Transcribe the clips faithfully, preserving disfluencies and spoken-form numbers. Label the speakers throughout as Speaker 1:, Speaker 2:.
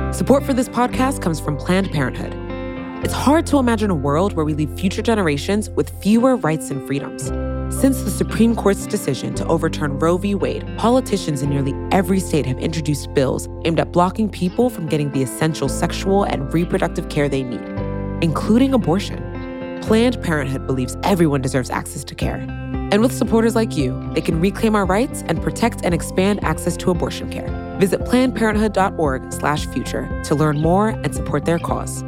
Speaker 1: Support for this podcast comes from Planned Parenthood. It's hard to imagine a world where we leave future generations with fewer rights and freedoms. Since the Supreme Court's decision to overturn Roe v. Wade, politicians in nearly every state have introduced bills aimed at blocking people from getting the essential sexual and reproductive care they need, including abortion. Planned Parenthood believes everyone deserves access to care. And with supporters like you, they can reclaim our rights and protect and expand access to abortion care. Visit planned parenthood dot org slash future to learn more and support their cause.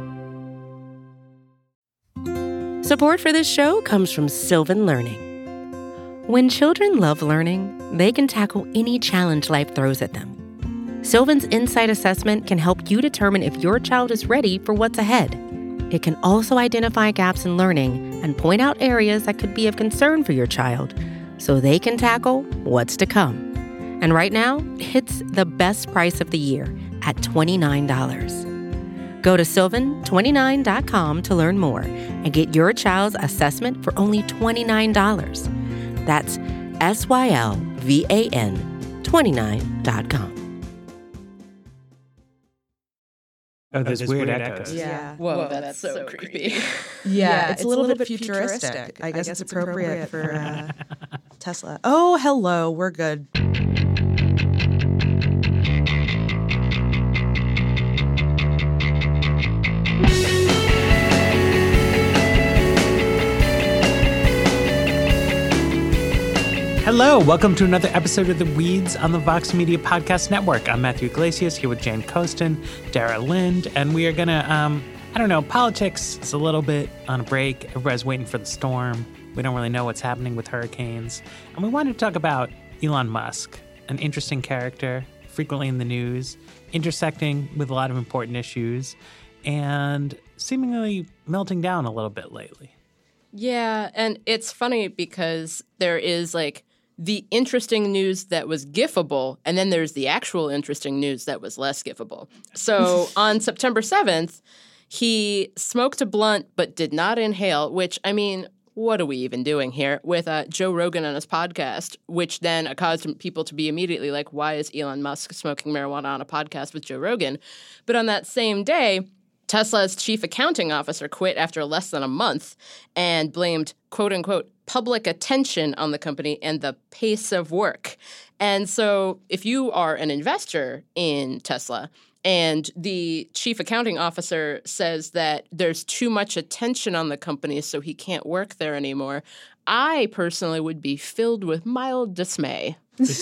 Speaker 2: Support for this show comes from Sylvan Learning. When children love learning, they can tackle any challenge life throws at them. Sylvan's Insight Assessment can help you determine if your child is ready for what's ahead. It can also identify gaps in learning and point out areas that could be of concern for your child so they can tackle what's to come. And right now, it's the best price of the year at twenty-nine dollars. Go to sylvan twenty-nine dot com to learn more and get your child's assessment for only twenty-nine dollars. That's S Y L V A N twenty-nine dot com.
Speaker 3: Oh, there's,
Speaker 4: oh, there's
Speaker 3: weird,
Speaker 4: weird
Speaker 3: echoes.
Speaker 4: echoes.
Speaker 5: Yeah.
Speaker 6: Whoa,
Speaker 5: Whoa
Speaker 6: that's,
Speaker 5: that's
Speaker 6: so,
Speaker 5: so
Speaker 6: creepy.
Speaker 5: Yeah,
Speaker 6: yeah,
Speaker 5: it's, it's a little, little bit futuristic. futuristic. I guess, I guess it's appropriate, appropriate for uh, Tesla. Oh, hello. We're good.
Speaker 3: Hello, welcome to another episode of The Weeds on the Vox Media Podcast Network. I'm Matthew Iglesias here with Jane Coaston, Dara Lind, and we are going to, um, I don't know, politics is a little bit on a break. Everybody's waiting for the storm. We don't really know what's happening with hurricanes. And we wanted to talk about Elon Musk, an interesting character, frequently in the news, intersecting with a lot of important issues, and seemingly melting down a little bit lately.
Speaker 6: Yeah, and it's funny because there is like the interesting news that was gifable, and then there's the actual interesting news that was less gifable. So on September seventh, he smoked a blunt but did not inhale, which, I mean, what are we even doing here? With uh, Joe Rogan on his podcast, which then caused people to be immediately like, why is Elon Musk smoking marijuana on a podcast with Joe Rogan? But on that same day, Tesla's chief accounting officer quit after less than a month and blamed, quote unquote, public attention on the company and the pace of work. And so if you are an investor in Tesla and the chief accounting officer says that there's too much attention on the company so he can't work there anymore, I personally would be filled with mild dismay.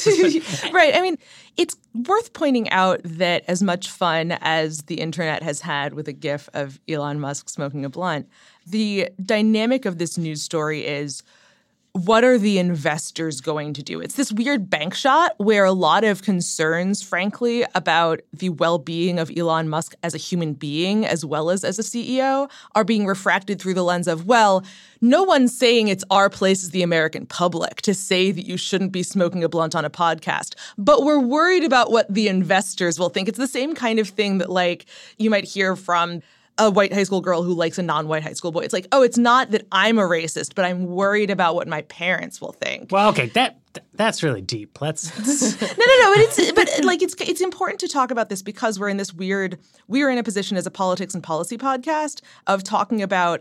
Speaker 5: Right. I mean, it's worth pointing out that as much fun as the internet has had with a gif of Elon Musk smoking a blunt, the dynamic of this news story is, what are the investors going to do? It's this weird bank shot where a lot of concerns, frankly, about the well-being of Elon Musk as a human being as well as as a C E O are being refracted through the lens of, well, no one's saying it's our place as the American public to say that you shouldn't be smoking a blunt on a podcast, but we're worried about what the investors will think. It's the same kind of thing that, like, you might hear from a white high school girl who likes a non-white high school boy. It's like, oh, it's not that I'm a racist, but I'm worried about what my parents will think.
Speaker 3: Well, okay, that that's really deep. Let's
Speaker 5: no, no, no. But it's but like it's it's important to talk about this because we're in this weird. We are in a position as a politics and policy podcast of talking about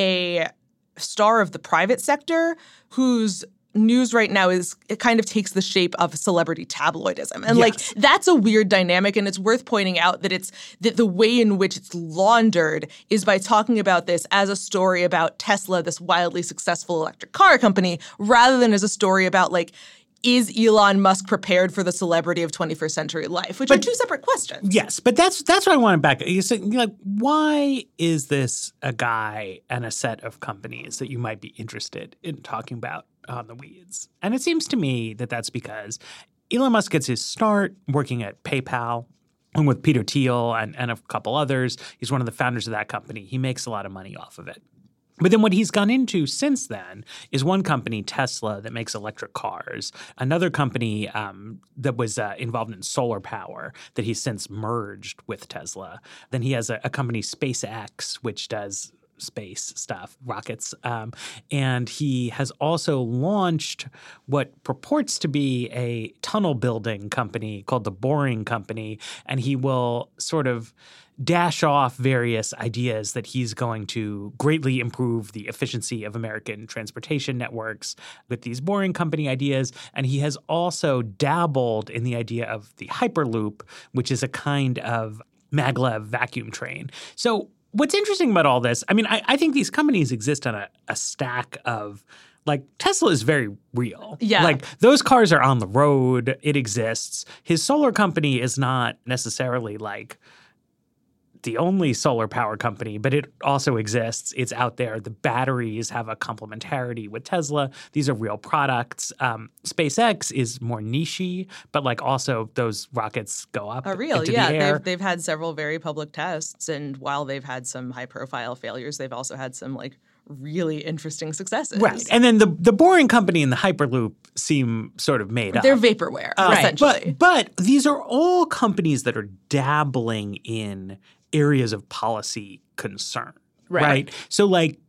Speaker 5: a star of the private sector whose news right now is it kind of takes the shape of celebrity tabloidism. And yes. like that's a weird dynamic, and it's worth pointing out that it's that the way in which it's laundered is by talking about this as a story about Tesla, this wildly successful electric car company, rather than as a story about like, is Elon Musk prepared for the celebrity of twenty-first century life, which but, are two separate questions.
Speaker 3: Yes, but that's that's what I want to back. You say, you're like, why is this a guy and a set of companies that you might be interested in talking about on The Weeds? And it seems to me that that's because Elon Musk gets his start working at PayPal and with Peter Thiel and, and a couple others. He's one of the founders of that company. He makes a lot of money off of it. But then what he's gone into since then is one company, Tesla, that makes electric cars, another company um, that was uh, involved in solar power that he's since merged with Tesla. Then he has a, a company, SpaceX, which does space stuff, rockets. Um, and he has also launched what purports to be a tunnel building company called the Boring Company. And he will sort of dash off various ideas that he's going to greatly improve the efficiency of American transportation networks with these Boring Company ideas. And he has also dabbled in the idea of the Hyperloop, which is a kind of maglev vacuum train. So what's interesting about all this, I mean, I, I think these companies exist on a, a stack of, like, Tesla is very real.
Speaker 5: Yeah.
Speaker 3: Like, those cars are on the road. It exists. His solar company is not necessarily, like, the only solar power company, but it also exists. It's out there. The batteries have a complementarity with Tesla. These are real products. Um, SpaceX is more niche-y, but like also those rockets go up
Speaker 5: are real.
Speaker 3: into
Speaker 5: Yeah,
Speaker 3: the air.
Speaker 5: they've they've had several very public tests, and while they've had some high-profile failures, they've also had some like really interesting successes.
Speaker 3: Right. And then the the Boring Company and the Hyperloop seem sort of made up.
Speaker 5: They're vaporware, uh, essentially.
Speaker 3: But, but these are all companies that are dabbling in areas of policy concern, right. right? So like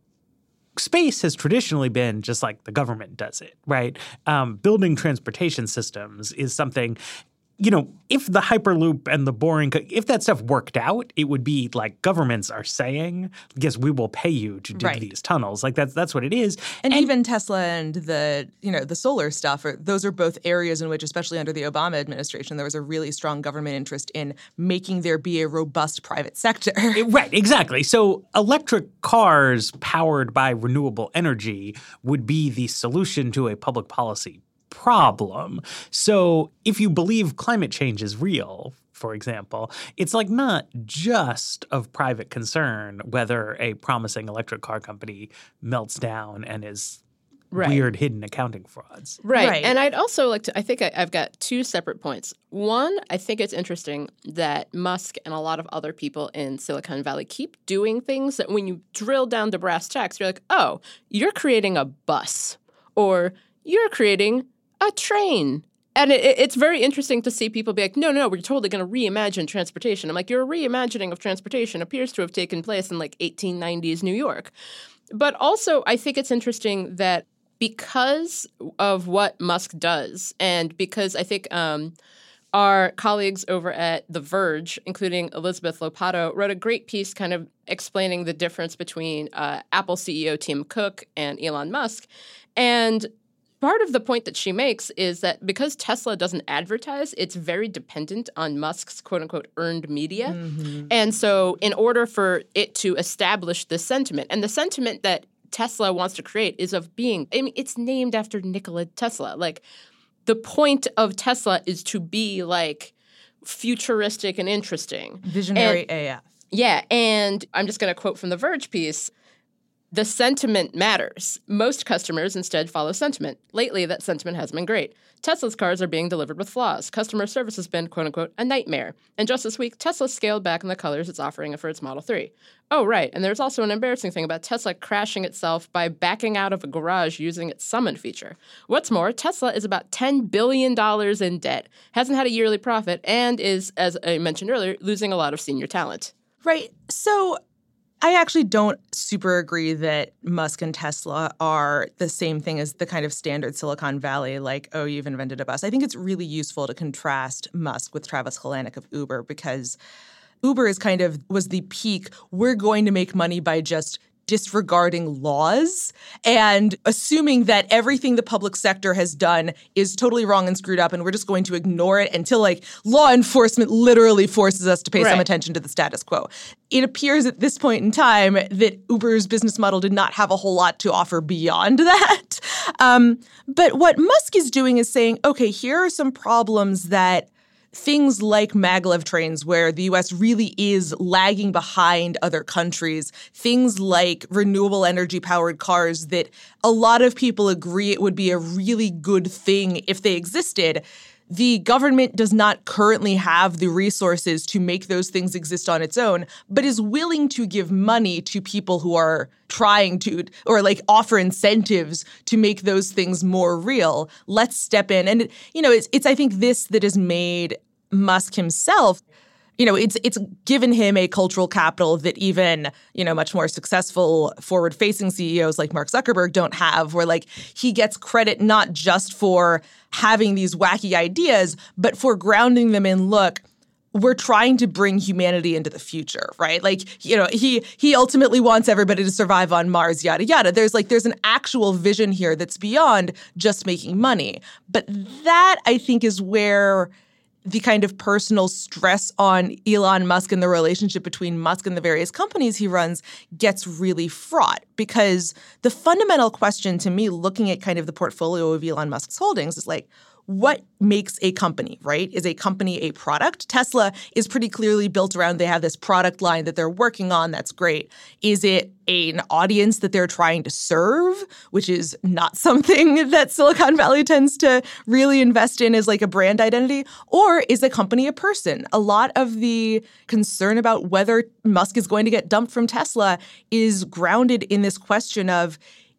Speaker 3: space has traditionally been just like the government does it, right? Um, building transportation systems is something, you know, if the Hyperloop and the Boring, if that stuff worked out, it would be like governments are saying, yes, we will pay you to dig
Speaker 5: right.
Speaker 3: these tunnels. Like that's that's what it is.
Speaker 5: And,
Speaker 3: and
Speaker 5: even Tesla and the, you know, the solar stuff, are, those are both areas in which, especially under the Obama administration, there was a really strong government interest in making there be a robust private sector.
Speaker 3: Right, exactly. So electric cars powered by renewable energy would be the solution to a public policy problem. So if you believe climate change is real, for example, it's like not just of private concern whether a promising electric car company melts down and is right. weird hidden accounting frauds.
Speaker 6: Right.
Speaker 5: right.
Speaker 6: And I'd also like to, I think I, I've got two separate points. One, I think it's interesting that Musk and a lot of other people in Silicon Valley keep doing things that when you drill down to brass tacks, you're like, oh, you're creating a bus or you're creating a train. And it, it's very interesting to see people be like, no, no, we're totally going to reimagine transportation. I'm like, your reimagining of transportation appears to have taken place in like eighteen nineties New York. But also, I think it's interesting that because of what Musk does, and because I think um, our colleagues over at The Verge, including Elizabeth Lopato, wrote a great piece kind of explaining the difference between uh, Apple C E O Tim Cook and Elon Musk. And part of the point that she makes is that because Tesla doesn't advertise, it's very dependent on Musk's quote-unquote earned media. Mm-hmm. And so in order for it to establish this sentiment, and the sentiment that Tesla wants to create is of being, I mean, it's named after Nikola Tesla. Like, the point of Tesla is to be, like, futuristic and interesting.
Speaker 5: Visionary
Speaker 6: and,
Speaker 5: A F.
Speaker 6: Yeah, and I'm just going to quote from the Verge piece. The sentiment matters. Most customers instead follow sentiment. Lately, that sentiment hasn't been great. Tesla's cars are being delivered with flaws. Customer service has been, quote-unquote, a nightmare. And just this week, Tesla scaled back on the colors it's offering for its Model three. Oh, right, and there's also an embarrassing thing about Tesla crashing itself by backing out of a garage using its summon feature. What's more, Tesla is about ten billion dollars in debt, hasn't had a yearly profit, and is, as I mentioned earlier, losing a lot of senior talent.
Speaker 5: Right. So I actually don't super agree that Musk and Tesla are the same thing as the kind of standard Silicon Valley, like, oh, you've invented a bus. I think it's really useful to contrast Musk with Travis Kalanick of Uber, because Uber is kind of was the peak. We're going to make money by just disregarding laws and assuming that everything the public sector has done is totally wrong and screwed up, and we're just going to ignore it until, like, law enforcement literally forces us to pay right. some attention to the status quo. It appears at this point in time that Uber's business model did not have a whole lot to offer beyond that. Um, but what Musk is doing is saying, okay, here are some problems that things like maglev trains, where the U S really is lagging behind other countries, things like renewable energy-powered cars that a lot of people agree it would be a really good thing if they existed. The government does not currently have the resources to make those things exist on its own, but is willing to give money to people who are trying to, or like offer incentives to make those things more real. Let's step in. And, you know, it's, it's I think this that has made Musk himself you know, it's it's given him a cultural capital that even, you know, much more successful forward-facing C E Os like Mark Zuckerberg don't have, where like he gets credit not just for having these wacky ideas, but for grounding them in, look, we're trying to bring humanity into the future, right? Like, you know, he he ultimately wants everybody to survive on Mars, yada, yada. There's like, there's an actual vision here that's beyond just making money. But that, I think, is where the kind of personal stress on Elon Musk and the relationship between Musk and the various companies he runs gets really fraught. Because the fundamental question to me, looking at kind of the portfolio of Elon Musk's holdings, is like, what makes a company, right? Is a company a product? Tesla is pretty clearly built around, they have this product line that they're working on. That's great. Is it an audience that they're trying to serve, which is not something that Silicon Valley tends to really invest in as like a brand identity? Or is the company a person? A lot of the concern about whether Musk is going to get dumped from Tesla is grounded in this question of,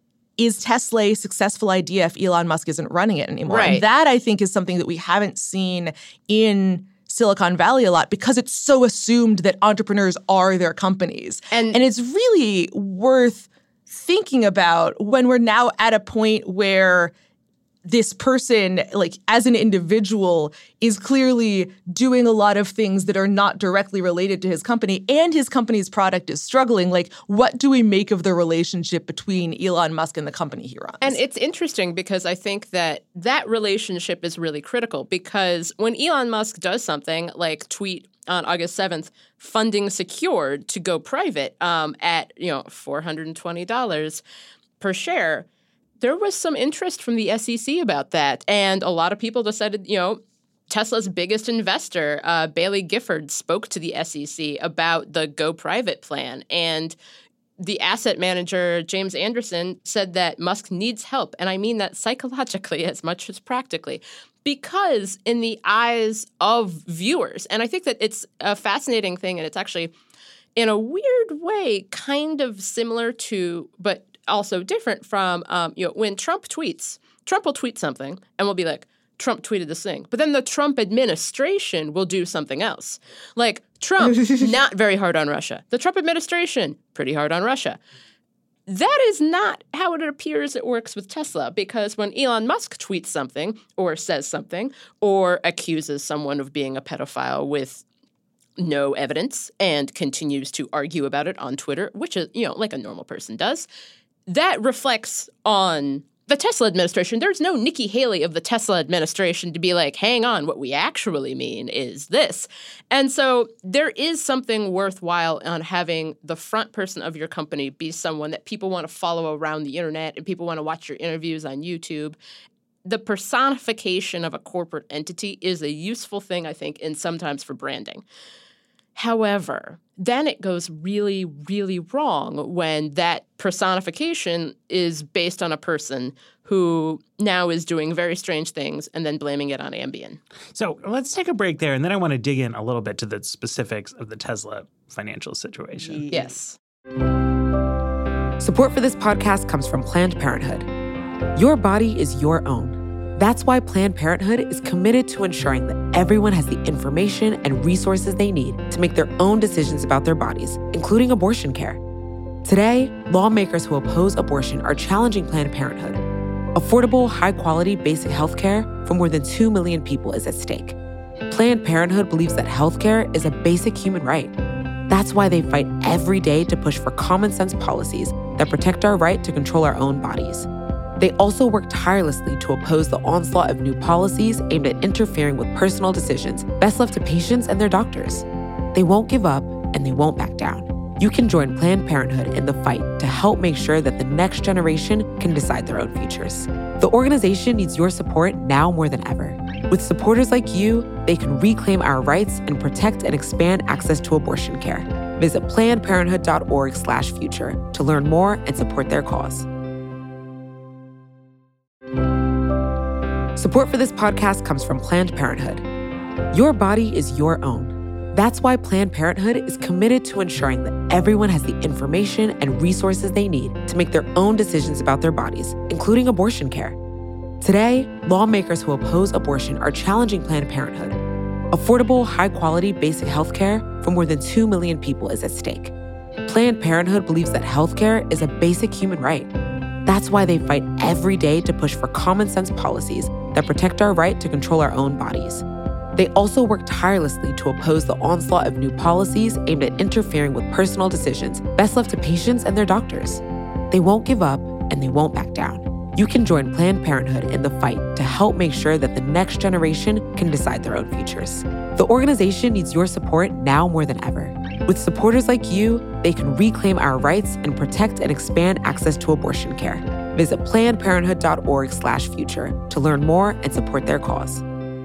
Speaker 5: is Tesla a successful idea if Elon Musk isn't running it anymore?
Speaker 6: Right.
Speaker 5: And that, I think, is something that we haven't seen in Silicon Valley a lot because it's so assumed that entrepreneurs are their companies.
Speaker 6: And,
Speaker 5: and it's really worth thinking about when we're now at a point where this person, like as an individual, is clearly doing a lot of things that are not directly related to his company, and his company's product is struggling. Like, what do we make of the relationship between Elon Musk and the company he runs?
Speaker 6: And it's interesting because I think that that relationship is really critical, because when Elon Musk does something like tweet on August seventh, funding secured to go private um, at, you know, four hundred twenty dollars per share, there was some interest from the S E C about that. And a lot of people decided, you know, Tesla's biggest investor, uh, Bailey Gifford, spoke to the S E C about the go private plan. And the asset manager, James Anderson, said that Musk needs help. And I mean that psychologically as much as practically. Because in the eyes of viewers, and I think that it's a fascinating thing, and it's actually, in a weird way, kind of similar to, but also different from, um, you know, when Trump tweets, Trump will tweet something and we'll be like, Trump tweeted this thing. But then the Trump administration will do something else. Like, Trump, not very hard on Russia. The Trump administration, pretty hard on Russia. That is not how it appears it works with Tesla, because when Elon Musk tweets something or says something or accuses someone of being a pedophile with no evidence and continues to argue about it on Twitter, which is, you know, like a normal person does, that reflects on the Tesla administration. There's no Nikki Haley of the Tesla administration to be like, hang on, what we actually mean is this. And so there is something worthwhile on having the front person of your company be someone that people want to follow around the internet and people want to watch your interviews on YouTube. The personification of a corporate entity is a useful thing, I think, and sometimes for branding. However, then it goes really, really wrong when that personification is based on a person who now is doing very strange things and then blaming it on Ambien.
Speaker 3: So let's take a break there, and then I want to dig in a little bit to the specifics of the Tesla financial situation.
Speaker 6: Yes.
Speaker 1: Support for this podcast comes from Planned Parenthood. Your body is your own. That's why Planned Parenthood is committed to ensuring that everyone has the information and resources they need to make their own decisions about their bodies, including abortion care. Today, lawmakers who oppose abortion are challenging Planned Parenthood. Affordable, high-quality basic health care for more than two million people is at stake. Planned Parenthood believes that health care is a basic human right. That's why they fight every day to push for common-sense policies that protect our right to control our own bodies. They also work tirelessly to oppose the onslaught of new policies aimed at interfering with personal decisions best left to patients and their doctors. They won't give up, and they won't back down. You can join Planned Parenthood in the fight to help make sure that the next generation can decide their own futures. The organization needs your support now more than ever. With supporters like you, they can reclaim our rights and protect and expand access to abortion care. Visit plannedparenthood.org slash future to learn more and support their cause. Support for this podcast comes from Planned Parenthood. Your body is your own. That's why Planned Parenthood is committed to ensuring that everyone has the information and resources they need to make their own decisions about their bodies, including abortion care. Today, lawmakers who oppose abortion are challenging Planned Parenthood. Affordable, high-quality basic health care for more than two million people is at stake. Planned Parenthood believes that healthcare is a basic human right. That's why they fight every day to push for common-sense policies that protect our right to control our own bodies. They also work tirelessly to oppose the onslaught of new policies aimed at interfering with personal decisions best left to patients and their doctors. They won't give up, and they won't back down. You can join Planned Parenthood in the fight to help make sure that the next generation can decide their own futures. The organization needs your support now more than ever. With supporters like you, they can reclaim our rights and protect and expand access to abortion care. Visit plannedparenthood.org slash future to learn more and support their cause.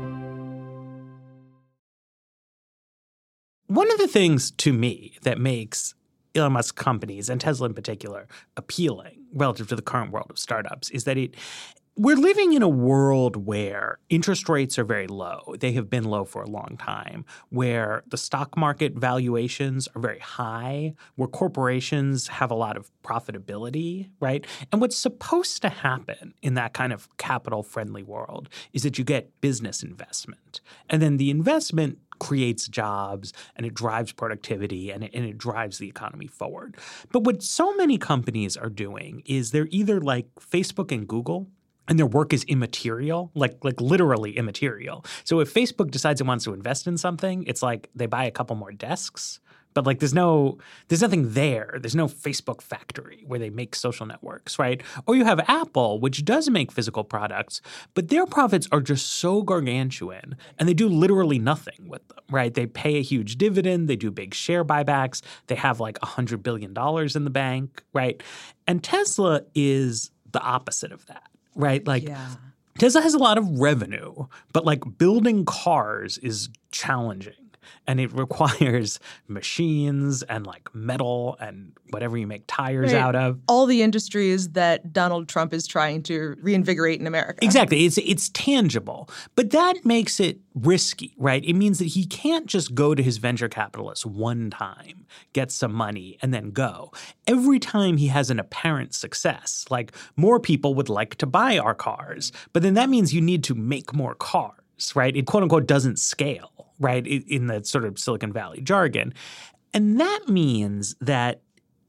Speaker 3: One of the things to me that makes Elon Musk companies, and Tesla in particular, appealing relative to the current world of startups is that it we're living in a world where interest rates are very low. They have been low for a long time, where the stock market valuations are very high, where corporations have a lot of profitability, right? And what's supposed to happen in that kind of capital-friendly world is that you get business investment. And then the investment creates jobs and it drives productivity and it, and it drives the economy forward. But what so many companies are doing is they're either like Facebook and Google, and their work is immaterial, like like literally immaterial. So if Facebook decides it wants to invest in something, it's like they buy a couple more desks, but like there's no there's nothing there. There's no Facebook factory where they make social networks, right? Or you have Apple, which does make physical products, but their profits are just so gargantuan and they do literally nothing with them, right? They pay a huge dividend, they do big share buybacks, they have like one hundred billion dollars in the bank, right? And Tesla is the opposite of that. Right? Like
Speaker 5: Yeah.
Speaker 3: Tesla has a lot of revenue, but like building cars is challenging and it requires machines and like metal and whatever you make tires
Speaker 5: Right.
Speaker 3: out of.
Speaker 5: All the industries that Donald Trump is trying to reinvigorate in America.
Speaker 3: Exactly. It's it's tangible. But that makes it risky, right? It means that he can't just go to his venture capitalist one time, get some money, and then go. Every time he has an apparent success, like more people would like to buy our cars, but then that means you need to make more cars, right? It quote unquote doesn't scale, right? In the sort of Silicon Valley jargon. And that means that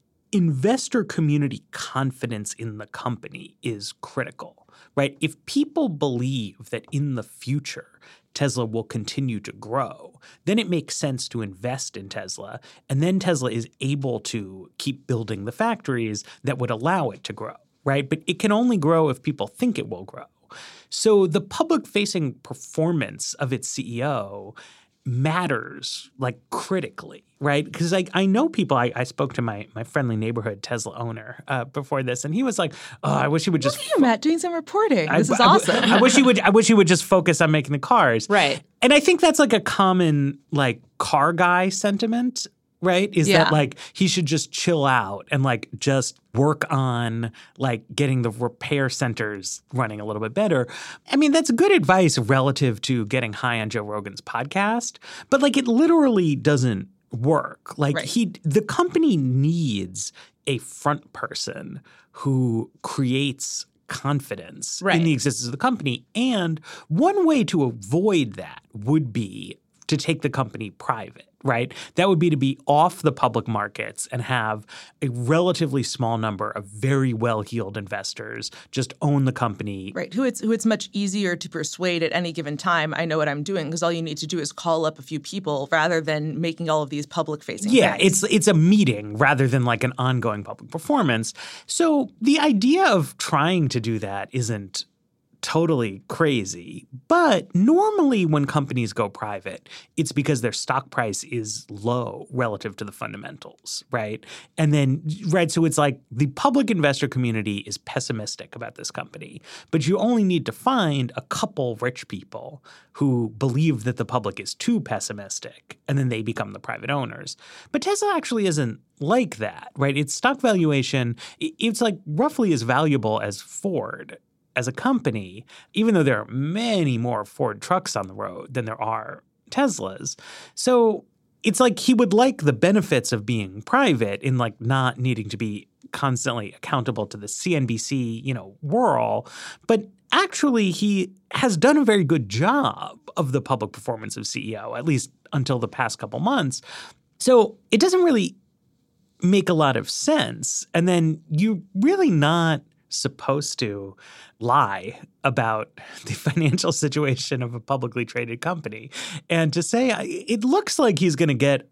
Speaker 3: investor community confidence in the company is critical, right? If people believe that in the future Tesla will continue to grow, then it makes sense to invest in Tesla. And then Tesla is able to keep building the factories that would allow it to grow, right? But it can only grow if people think it will grow. So the public-facing performance of its C E O matters like critically, right? Because like I know people, I, I spoke to my my friendly neighborhood Tesla owner uh, before this, and he was like, "Oh, I wish he would just."
Speaker 5: Look at you, Matt, doing some reporting.
Speaker 3: I,
Speaker 5: This is
Speaker 3: I,
Speaker 5: awesome.
Speaker 3: I wish he would. I wish he would just focus on making the cars,
Speaker 6: Right.
Speaker 3: And I think that's like a common like car guy sentiment, right? Is
Speaker 5: Yeah.
Speaker 3: that like he should just chill out and like just work on like getting the repair centers running a little bit better. I mean, that's good advice relative to getting high on Joe Rogan's podcast, but like it literally doesn't work. Like
Speaker 5: Right.
Speaker 3: he, the company needs a front person who creates confidence
Speaker 6: Right.
Speaker 3: in the existence of the company. And one way to avoid that would be to take the company private, right? That would be to be off the public markets and have a relatively small number of very well-heeled investors just own the company.
Speaker 5: Right, who it's who it's much easier to persuade at any given time. I know what I'm doing because all you need to do is call up a few people rather than making all of these public-facing
Speaker 3: Yeah,
Speaker 5: things.
Speaker 3: it's it's a meeting rather than like an ongoing public performance. So the idea of trying to do that isn't totally crazy. But normally when companies go private, it's because their stock price is low relative to the fundamentals, right? And then, right, so it's like the public investor community is pessimistic about this company, but you only need to find a couple rich people who believe that the public is too pessimistic, and then they become the private owners. But Tesla actually isn't like that, right? Its stock valuation, it's like roughly as valuable as Ford as a company, even though there are many more Ford trucks on the road than there are Teslas. So it's like he would like the benefits of being private in like not needing to be constantly accountable to the C N B C, you know, whirl. But actually he has done a very good job of the public performance of C E O, at least until the past couple months. So it doesn't really make a lot of sense. And then you're really not supposed to lie about the financial situation of a publicly traded company. And to say it looks like he's going to get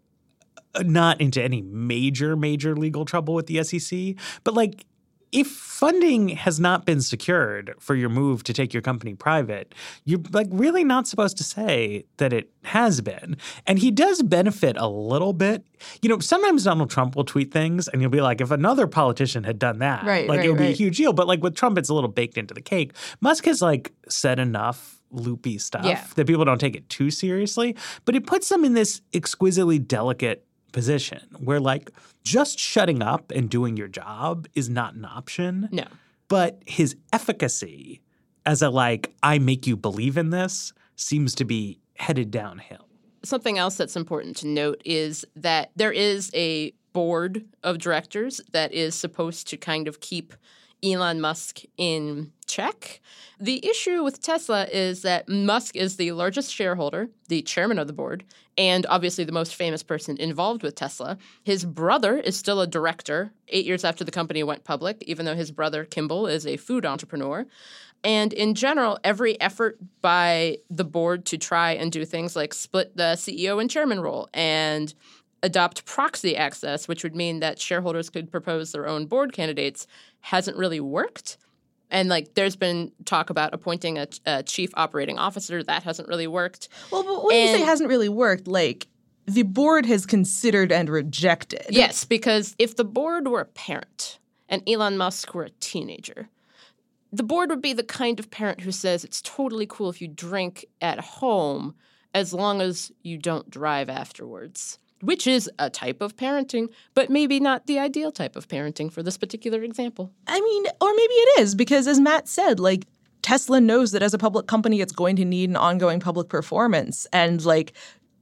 Speaker 3: not into any major, major legal trouble with the S E C, but like if funding has not been secured for your move to take your company private, you're like really not supposed to say that it has been. And he does benefit a little bit. You know, sometimes Donald Trump will tweet things and you'll be like, if another politician had done that,
Speaker 5: right,
Speaker 3: like
Speaker 5: right,
Speaker 3: it would
Speaker 5: right.
Speaker 3: be a huge deal. But like with Trump, it's a little baked into the cake. Musk has like said enough loopy stuff
Speaker 6: Yeah.
Speaker 3: that people don't take it too seriously. But it puts them in this exquisitely delicate position where like just shutting up and doing your job is not an option.
Speaker 6: No.
Speaker 3: But his efficacy as a like, I make you believe in this seems to be headed downhill.
Speaker 6: Something else that's important to note is that there is a board of directors that is supposed to kind of keep Elon Musk in check. The issue with Tesla is that Musk is the largest shareholder, the chairman of the board, and obviously the most famous person involved with Tesla. His brother is still a director eight years after the company went public, even though his brother, Kimball, is a food entrepreneur. And in general, every effort by the board to try and do things like split the C E O and chairman role and adopt proxy access, which would mean that shareholders could propose their own board candidates, hasn't really worked. And like, there's been talk about appointing a, a chief operating officer. That hasn't really worked.
Speaker 5: Well, but when
Speaker 6: And-
Speaker 5: you say hasn't really worked, like the board has considered and rejected.
Speaker 6: Yes, because if the board were a parent and Elon Musk were a teenager, the board would be the kind of parent who says it's totally cool if you drink at home as long as you don't drive afterwards, which is a type of parenting, but maybe not the ideal type of parenting for this particular example.
Speaker 5: I mean, or maybe it is, because as Matt said, like Tesla knows that as a public company, it's going to need an ongoing public performance. And like,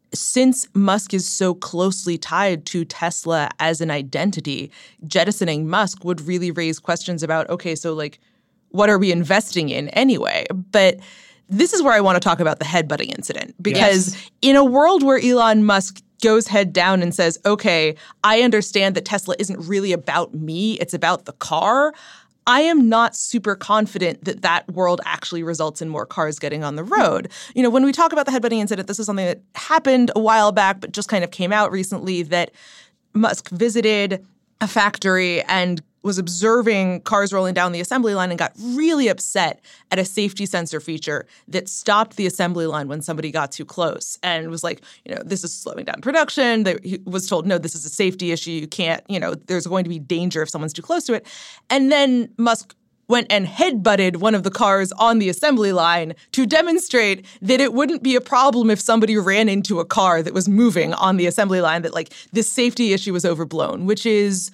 Speaker 5: since Musk is so closely tied to Tesla as an identity, jettisoning Musk would really raise questions about, okay, so like, what are we investing in anyway? But this is where I want to talk about the headbutting incident, because
Speaker 6: Yes.
Speaker 5: in a world where Elon Musk goes head down and says, okay, I understand that Tesla isn't really about me, it's about the car, I am not super confident that that world actually results in more cars getting on the road. You know, when we talk about the headbutting incident, this is something that happened a while back, but just kind of came out recently, that Musk visited a factory and was observing cars rolling down the assembly line and got really upset at a safety sensor feature that stopped the assembly line when somebody got too close, and was like, you know, this is slowing down production. They, he was told, no, this is a safety issue. You can't, you know, there's going to be danger if someone's too close to it. And then Musk went and headbutted one of the cars on the assembly line to demonstrate that it wouldn't be a problem if somebody ran into a car that was moving on the assembly line, that like this safety issue was overblown, which is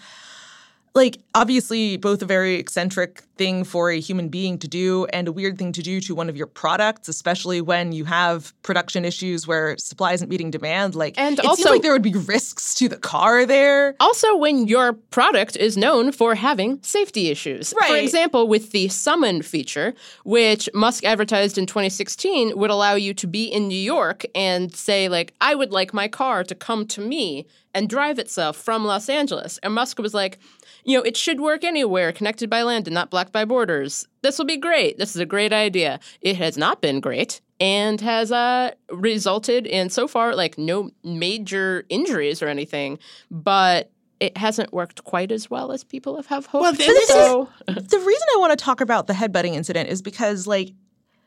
Speaker 5: like obviously both a very eccentric thing for a human being to do and a weird thing to do to one of your products, especially when you have production issues where supply isn't meeting demand. Like,
Speaker 6: And
Speaker 5: it
Speaker 6: also-
Speaker 5: seems like there would be risks to the car there.
Speaker 6: Also, when your product is known for having safety issues. For
Speaker 5: Right.
Speaker 6: example, with the Summon feature, which Musk advertised in twenty sixteen, would allow you to be in New York and say, like, I would like my car to come to me and drive itself from Los Angeles. And Musk was like, you know, it should work anywhere, connected by land and not blocked by borders. This will be great. This is a great idea. It has not been great and has uh, resulted in, so far, like, no major injuries or anything, but it hasn't worked quite as well as people have, have hoped.
Speaker 3: Well, this
Speaker 6: so,
Speaker 5: The reason I want to talk about the headbutting incident is because, like,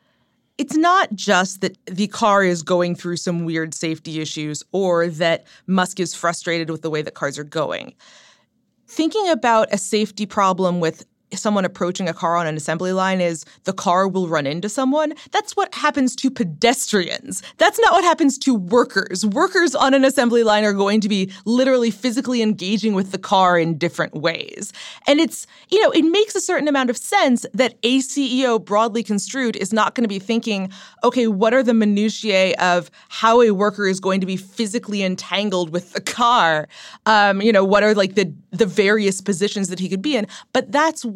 Speaker 5: it's not just that the car is going through some weird safety issues or that Musk is frustrated with the way that cars are going. Thinking about a safety problem with someone approaching a car on an assembly line is the car will run into someone. That's what happens to pedestrians. That's not what happens to workers. Workers on an assembly line are going to be literally physically engaging with the car in different ways. And it's, you know, it makes a certain amount of sense that a C E O broadly construed is not going to be thinking, okay, what are the minutiae of how a worker is going to be physically entangled with the car? Um, you know, what are like the the various positions that he could be in? But that's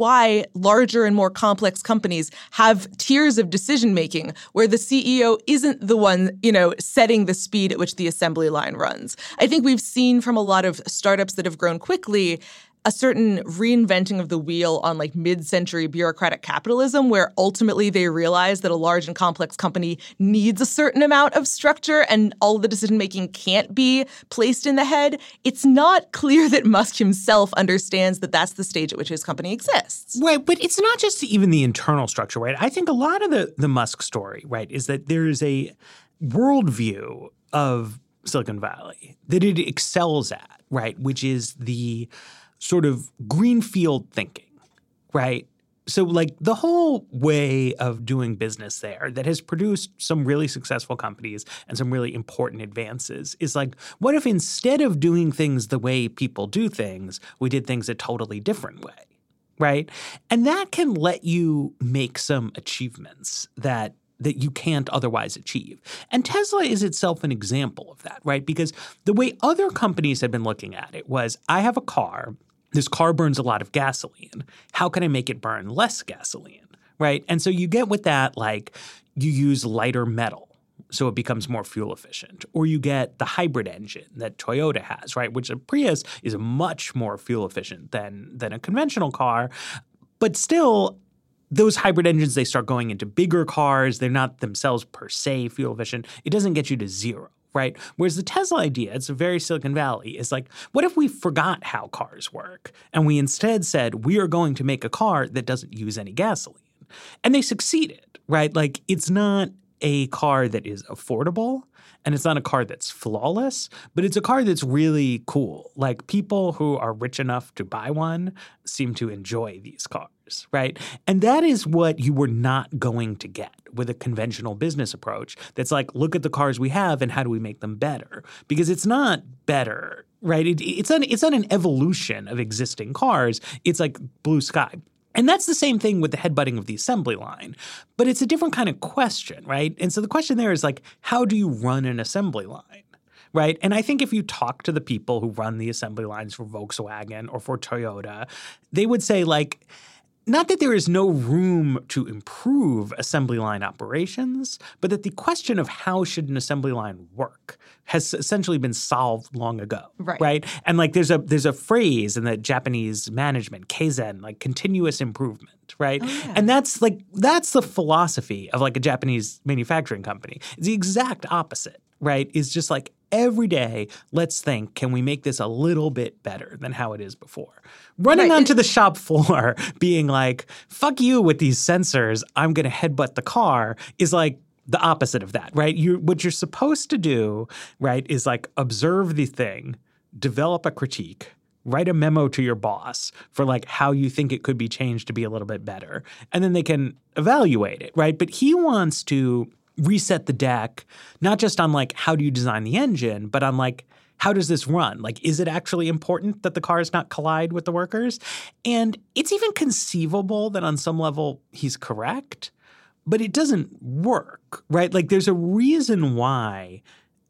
Speaker 5: why larger and more complex companies have tiers of decision-making where the C E O isn't the one, you know, setting the speed at which the assembly line runs. I think we've seen from a lot of startups that have grown quickly a certain reinventing of the wheel on like mid-century bureaucratic capitalism, where ultimately they realize that a large and complex company needs a certain amount of structure and all of the decision-making can't be placed in the head. It's not clear that Musk himself understands that that's the stage at which his company exists.
Speaker 3: Right, but it's not just even the internal structure, right? I think a lot of the, the Musk story, right, is that there is a worldview of Silicon Valley that it excels at, right, which is the sort of greenfield thinking, right? So like the whole way of doing business there that has produced some really successful companies and some really important advances is like, what if instead of doing things the way people do things, we did things a totally different way, right? And that can let you make some achievements that that you can't otherwise achieve. And Tesla is itself an example of that, right? Because the way other companies had been looking at it was, I have a car. This car burns a lot of gasoline. How can I make it burn less gasoline, right? And so you get with that, like you use lighter metal so it becomes more fuel efficient. Or you get the hybrid engine that Toyota has, right, which a Prius is much more fuel efficient than, than a conventional car. But still, those hybrid engines, they start going into bigger cars. They're not themselves per se fuel efficient. It doesn't get you to zero. Right? Whereas the Tesla idea, it's a very Silicon Valley, is like, what if we forgot how cars work and we instead said, we are going to make a car that doesn't use any gasoline? And they succeeded, right? Like, it's not a car that is affordable and it's not a car that's flawless, but it's a car that's really cool. Like, people who are rich enough to buy one seem to enjoy these cars, right? And that is what you were not going to get with a conventional business approach that's like, look at the cars we have and how do we make them better? Because it's not better, right? It, it's, an, it's not an evolution of existing cars. It's like blue sky. And that's the same thing with the headbutting of the assembly line. But it's a different kind of question, right? And so the question there is like, how do you run an assembly line? Right. And I think if you talk to the people who run the assembly lines for Volkswagen or for Toyota, they would say like, not that there is no room to improve assembly line operations, but that the question of how should an assembly line work has essentially been solved long ago.
Speaker 5: Right.
Speaker 3: Right. And like there's a there's a phrase in the Japanese management, Kaizen, like continuous improvement. Right.
Speaker 5: Oh, yeah.
Speaker 3: And that's like that's the philosophy of like a Japanese manufacturing company. It's the exact opposite. Right. Is just like every day, let's think, can we make this a little bit better than how it is before? Running
Speaker 5: right.
Speaker 3: onto the shop floor being like, fuck you with these sensors, I'm going to headbutt the car is like the opposite of that, right? You what you're supposed to do, right, is like observe the thing, develop a critique, write a memo to your boss for like how you think it could be changed to be a little bit better, and then they can evaluate it, right? But he wants to reset the deck, not just on like how do you design the engine, but on like how does this run? Like, is it actually important that the cars not collide with the workers? And it's even conceivable that on some level he's correct, but it doesn't work, right? Like there's a reason why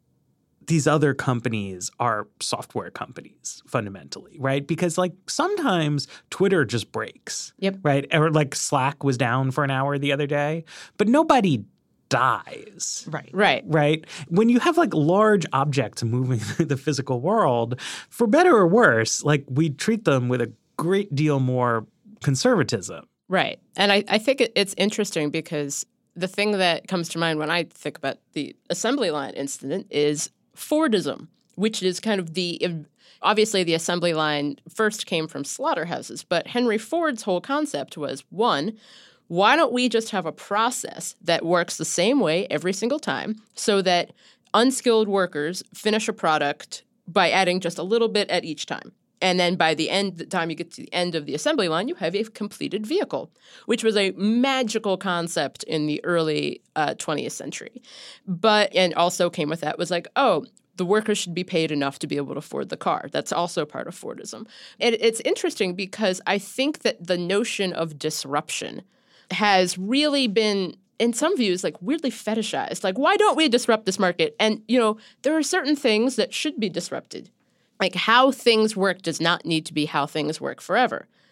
Speaker 3: these other companies are software companies fundamentally, right? Because like sometimes Twitter just breaks,
Speaker 6: yep.
Speaker 3: right? Or like Slack was down for an hour the other day, but nobody dies.
Speaker 5: Right.
Speaker 6: Right.
Speaker 3: Right. When you have like large objects moving through the physical world, for better or worse, like we treat them with a great deal more conservatism.
Speaker 6: Right. And I, I think it, it's interesting because the thing that comes to mind when I think about the assembly line incident is Fordism, which is kind of the – obviously the assembly line first came from slaughterhouses, but Henry Ford's whole concept was, one, why don't we just have a process that works the same way every single time so that unskilled workers finish a product by adding just a little bit at each time? And then by the end, the time you get to the end of the assembly line, you have a completed vehicle, which was a magical concept in the early uh, twentieth century. But, and also came with that was like, oh, the workers should be paid enough to be able to afford the car. That's also part of Fordism. And it's interesting because I think that the notion of disruption has really been, in some views, like weirdly fetishized. Like, why don't we disrupt this market? And, you know, there are certain things that should be disrupted. Like how things work does not need to be how things work forever.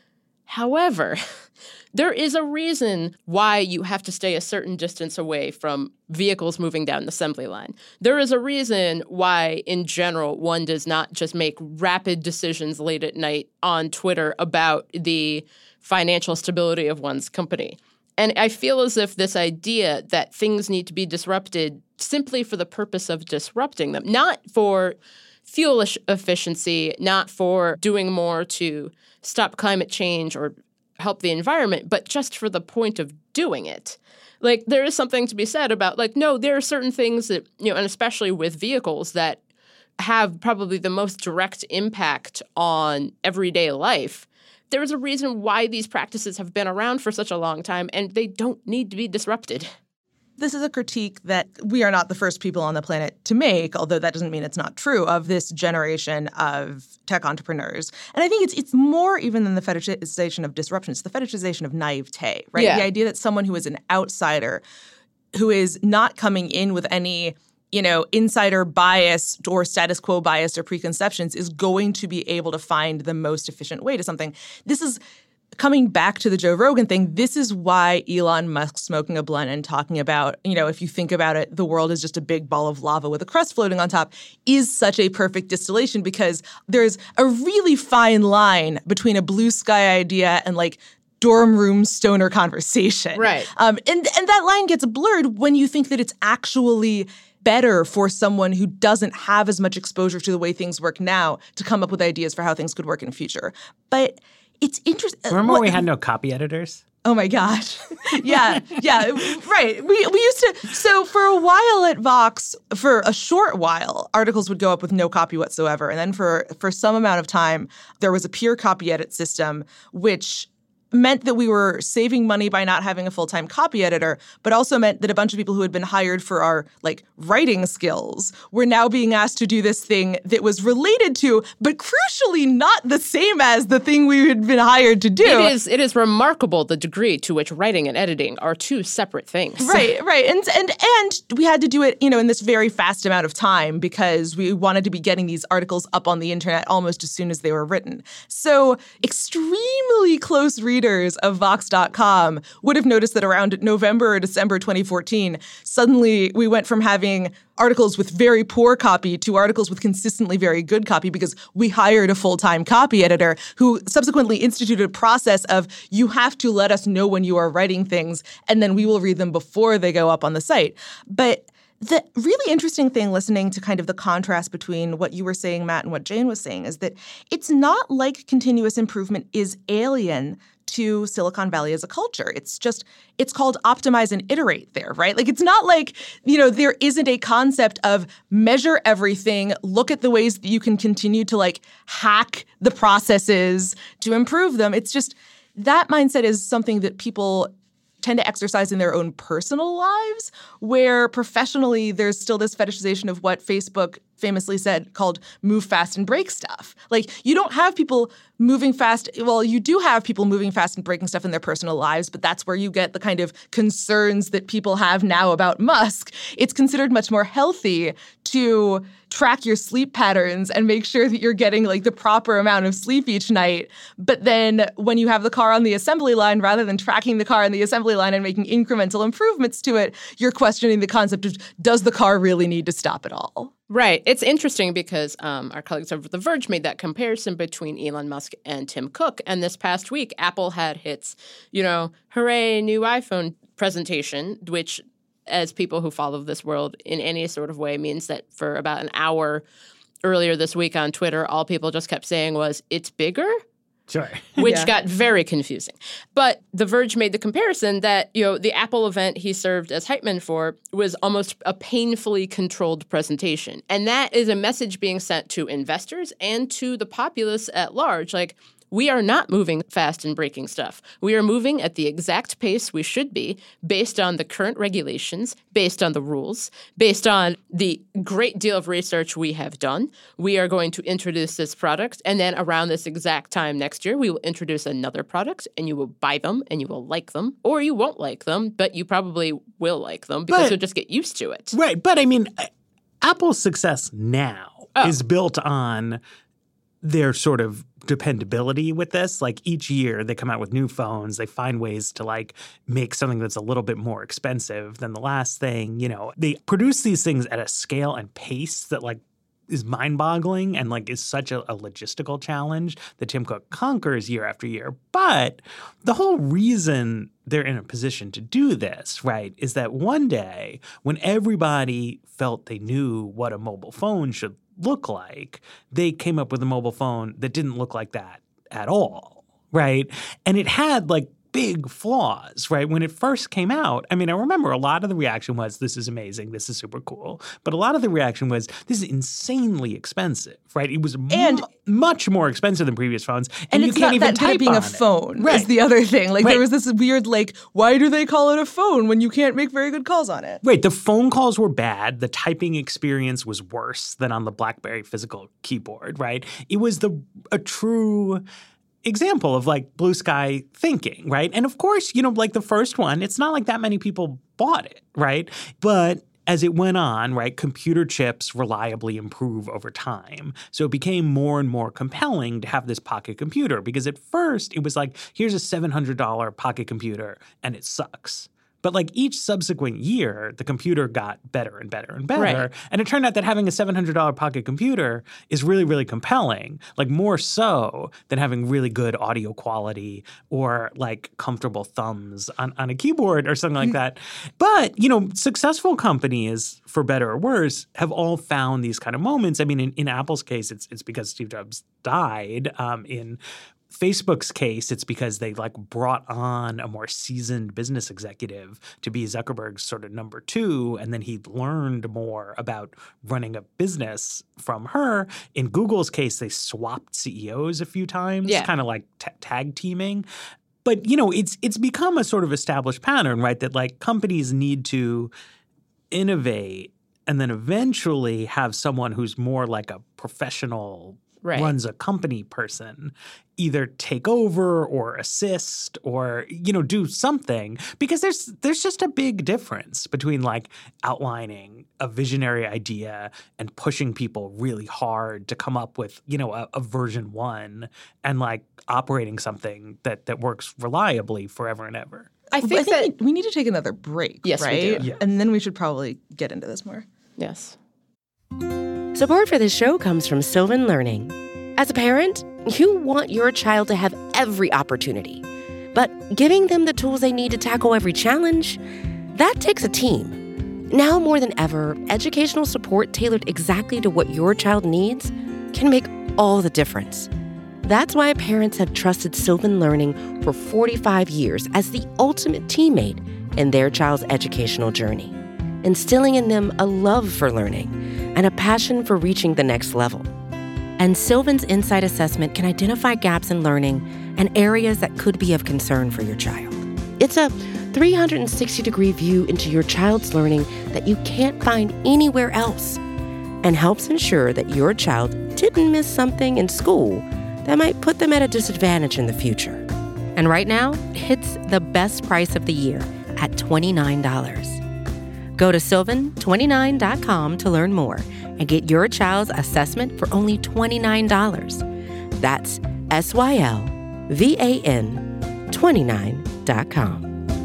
Speaker 6: However, there is a reason why you have to stay a certain distance away from vehicles moving down an assembly line. There is a reason why, in general, one does not just make rapid decisions late at night on Twitter about the financial stability of one's company. And I feel as if this idea that things need to be disrupted simply for the purpose of disrupting them, not for fuel efficiency, not for doing more to stop climate change or help the environment, but just for the point of doing it. Like, there is something to be said about, like, no, there are certain things that, you know, and especially with vehicles that have probably the most direct impact on everyday life. There is a reason why these practices have been around for such a long time, and they don't need to be disrupted.
Speaker 5: This is a critique that we are not the first people on the planet to make, although that doesn't mean it's not true, of this generation of tech entrepreneurs. And I think it's it's more even than the fetishization of disruption. It's the fetishization of naivete, right?
Speaker 6: Yeah.
Speaker 5: The idea that someone who is an outsider, who is not coming in with any, you know, insider bias or status quo bias or preconceptions, is going to be able to find the most efficient way to something. This is coming back to the Joe Rogan thing. This is why Elon Musk smoking a blunt and talking about, you know, if you think about it, the world is just a big ball of lava with a crust floating on top, is such a perfect distillation, because there's a really fine line between a blue sky idea and like dorm room stoner conversation.
Speaker 6: Right.
Speaker 5: Um, and, and that line gets blurred when you think that it's actually better for someone who doesn't have as much exposure to the way things work now to come up with ideas for how things could work in the future. But it's interesting.
Speaker 3: Remember when we had no copy editors?
Speaker 5: Oh my gosh. Yeah, yeah, right. We we used to, so for a while at Vox, for a short while, articles would go up with no copy whatsoever. And then for, for some amount of time, there was a peer copy edit system, which meant that we were saving money by not having a full-time copy editor, but also meant that a bunch of people who had been hired for our like writing skills were now being asked to do this thing that was related to, but crucially not the same as the thing we had been hired to do.
Speaker 6: It is it is remarkable the degree to which writing and editing are two separate things.
Speaker 5: Right, right. And and and we had to do it, you know, in this very fast amount of time because we wanted to be getting these articles up on the internet almost as soon as they were written. So extremely close readers of Vox dot com would have noticed that around November or December twenty fourteen, suddenly we went from having articles with very poor copy to articles with consistently very good copy because we hired a full-time copy editor who subsequently instituted a process of you have to let us know when you are writing things and then we will read them before they go up on the site. But the really interesting thing listening to kind of the contrast between what you were saying, Matt, and what Jane was saying is that it's not like continuous improvement is alien to Silicon Valley as a culture. It's just, it's called optimize and iterate there, right? Like, it's not like, you know, there isn't a concept of measure everything, look at the ways that you can continue to like hack the processes to improve them. It's just, that mindset is something that people tend to exercise in their own personal lives, where professionally there's still this fetishization of what Facebook famously said called move fast and break stuff. Like, you don't have people moving fast. Well, you do have people moving fast and breaking stuff in their personal lives, but that's where you get the kind of concerns that people have now about Musk. It's considered much more healthy to track your sleep patterns and make sure that you're getting like the proper amount of sleep each night. But then when you have the car on the assembly line, rather than tracking the car on the assembly line and making incremental improvements to it, you're questioning the concept of, does the car really need to stop at all?
Speaker 6: Right. It's interesting because um, our colleagues over The Verge made that comparison between Elon Musk and Tim Cook. And this past week, Apple had its, you know, hooray, new iPhone presentation, which, as people who follow this world in any sort of way, means that for about an hour earlier this week on Twitter, all people just kept saying was, it's bigger?
Speaker 3: Sure.
Speaker 6: Which
Speaker 5: Yeah.
Speaker 6: got very confusing. But The Verge made the comparison that, you know, the Apple event he served as hype man for was almost a painfully controlled presentation. And that is a message being sent to investors and to the populace at large. Like, we are not moving fast and breaking stuff. We are moving at the exact pace we should be based on the current regulations, based on the rules, based on the great deal of research we have done. We are going to introduce this product, and then around this exact time next year, we will introduce another product, and you will buy them, and you will like them, or you won't like them, but you probably will like them because
Speaker 3: But-
Speaker 6: you'll just get used to it.
Speaker 3: Right. But I mean, Apple's success now
Speaker 6: Oh.
Speaker 3: is built on their sort of dependability with this. Like each year they come out with new phones. They find ways to like make something that's a little bit more expensive than the last thing. You know, they produce these things at a scale and pace that like is mind-boggling and like is such a, a logistical challenge that Tim Cook conquers year after year. But the whole reason they're in a position to do this, right, is that one day when everybody felt they knew what a mobile phone should look like, they came up with a mobile phone that didn't look like that at all, right? And it had like big flaws, right? When it first came out, I mean, I remember a lot of the reaction was, this is amazing, this is super cool. But a lot of the reaction was, this is insanely expensive, right? It was
Speaker 5: and,
Speaker 3: mu- much more expensive than previous phones. And,
Speaker 5: and
Speaker 3: you
Speaker 5: it's
Speaker 3: can't
Speaker 5: not
Speaker 3: even
Speaker 5: that
Speaker 3: type
Speaker 5: good at being
Speaker 3: on
Speaker 5: a phone
Speaker 3: it. Right.
Speaker 5: is the other thing. Like
Speaker 3: right.
Speaker 5: there was this weird, like, why do they call it a phone when you can't make very good calls on it?
Speaker 3: Right. The phone calls were bad. The typing experience was worse than on the BlackBerry physical keyboard, right? It was the a true example of like blue sky thinking, right? And of course, you know, like the first one, it's not like that many people bought it, right? But as it went on, right, computer chips reliably improve over time. So it became more and more compelling to have this pocket computer because at first it was like, here's a seven hundred dollars pocket computer and it sucks. But like each subsequent year, the computer got better and better and better.
Speaker 5: Right.
Speaker 3: And it turned out that having a seven hundred dollars pocket computer is really, really compelling, like more so than having really good audio quality or like comfortable thumbs on, on a keyboard or something like that. But, you know, successful companies, for better or worse, have all found these kind of moments. I mean, in, in Apple's case, it's it's because Steve Jobs died. Um, in Facebook's case, it's because they like brought on a more seasoned business executive to be Zuckerberg's sort of number two, and then he learned more about running a business from her. In Google's case, they swapped C E Os a few times,
Speaker 6: yeah.
Speaker 3: kind of like t- tag teaming. But, you know, it's it's become a sort of established pattern, right, that like companies need to innovate and then eventually have someone who's more like a professional Right. runs a company person either take over or assist or, you know, do something because there's there's just a big difference between like outlining a visionary idea and pushing people really hard to come up with, you know, a, a version one and like operating something that that works reliably forever and ever.
Speaker 5: I think, I think that we, we need to take another break,
Speaker 6: yes,
Speaker 5: right?
Speaker 6: We do.
Speaker 3: Yeah.
Speaker 5: And then we should probably get into this more.
Speaker 6: Yes.
Speaker 2: Support for this show comes from Sylvan Learning. As a parent, you want your child to have every opportunity, but giving them the tools they need to tackle every challenge, that takes a team. Now more than ever, educational support tailored exactly to what your child needs can make all the difference. That's why parents have trusted Sylvan Learning for forty-five years as the ultimate teammate in their child's educational journey, instilling in them a love for learning and a passion for reaching the next level. And Sylvan's Insight Assessment can identify gaps in learning and areas that could be of concern for your child. It's a three hundred sixty degree view into your child's learning that you can't find anywhere else and helps ensure that your child didn't miss something in school that might put them at a disadvantage in the future. And right now, it's the best price of the year at twenty-nine dollars. Go to sylvan twenty-nine dot com to learn more and get your child's assessment for only twenty-nine dollars. That's S Y L V A N twenty-nine dot com.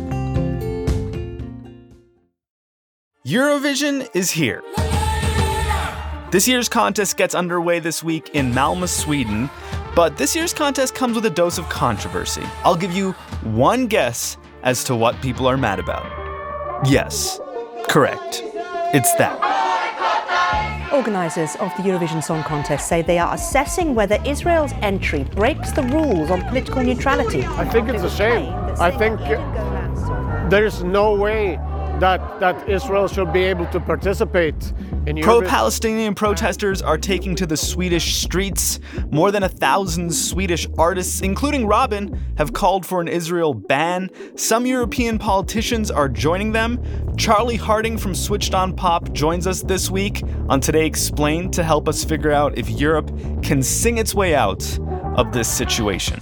Speaker 4: Eurovision is here. This year's contest gets underway this week in Malmö, Sweden, but this year's contest comes with a dose of controversy. I'll give you one guess as to what people are mad about. Yes, correct. It's that.
Speaker 7: Organisers of the Eurovision Song Contest say they are assessing whether Israel's entry breaks the rules on political neutrality.
Speaker 8: I think it's a shame. I think there's no way that, that Israel should be able to participate in Eurovision.
Speaker 4: Pro-Palestinian protesters are taking to the Swedish streets. More than a thousand Swedish artists, including Robin, have called for an Israel ban. Some European politicians are joining them. Charlie Harding from Switched On Pop joins us this week on Today Explained to help us figure out if Europe can sing its way out of this situation.